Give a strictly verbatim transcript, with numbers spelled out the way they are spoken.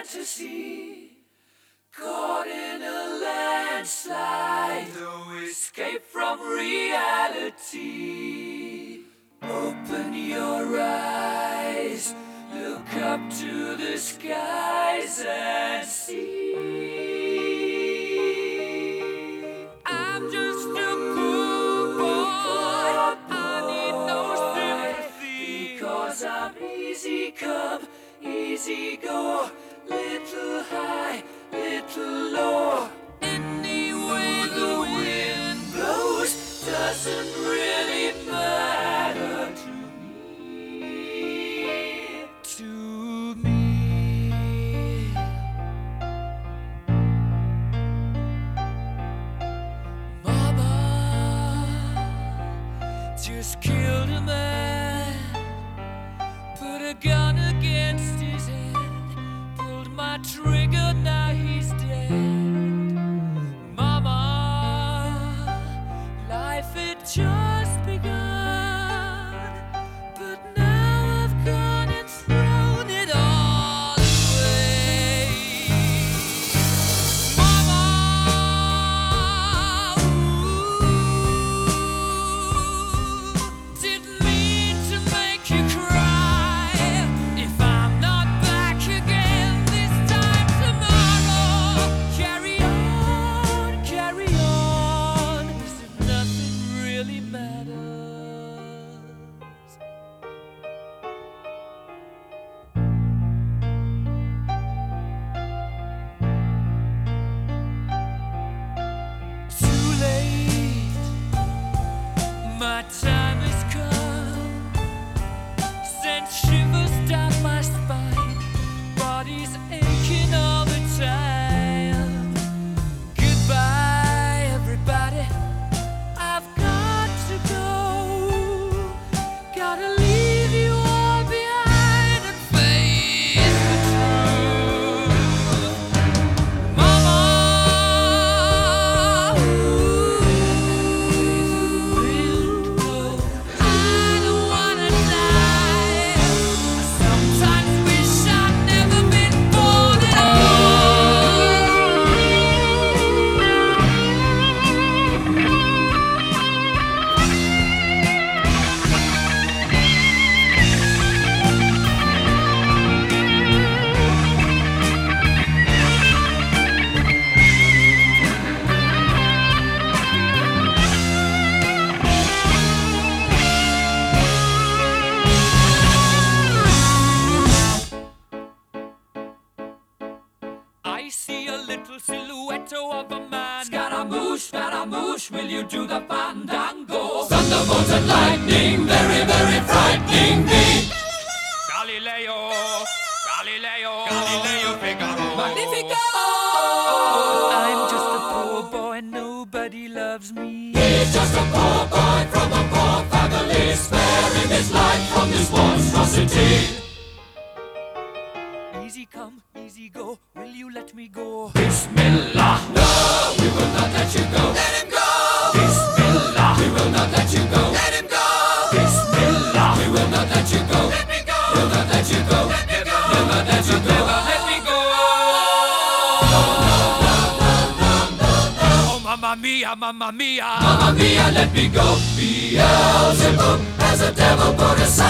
fantasy, caught in a landslide, no escape from reality. Open your eyes, look up to the skies and see. I'm just a poor boy, I need no sympathy, because I'm easy come, easy go, little high, little low. Any way the wind blows doesn't really matter to me, to me. Mama just killed a man, put a gun against his head, pulled my trigger, now he's dead. Mama, life had just begun, but now I've gone and thrown it all away. Mama, ooh, didn't mean to make you cry. If I'm not back again this time tomorrow, carry on, carry on, as if nothing really matters. Too late, my time has come, sent shivers down my spine, body's aching all the time. Goodbye, everybody, I've got to go, gotta leave you all behind and face the truth. Mama, ooh, I don't wanna die. I sometimes wish I'd never been born at I see a little silhouette of a man. Scaramouche, Scaramouche, will you do the fandango? Thunderbolts and lightning, very, very frightening me. Galileo, Galileo, Galileo Figaro. Magnifico! I'm just a poor boy, nobody loves me. He's just a poor boy from a poor family, sparing his life from this monstrosity. Easy come, easy go, will you let me go? Bismillah, no, we will not let you go. Let him go! Bismillah, we will not let you go. Let him go! Bismillah, we will not let you go. Let me go! We'll not let you go. Let me go! We'll not let you go. Never let me go! No, no, no, no, no, no, no. Oh, mamma mia, mamma mia. Mamma mia, let me go. Beelzebub has a devil put aside.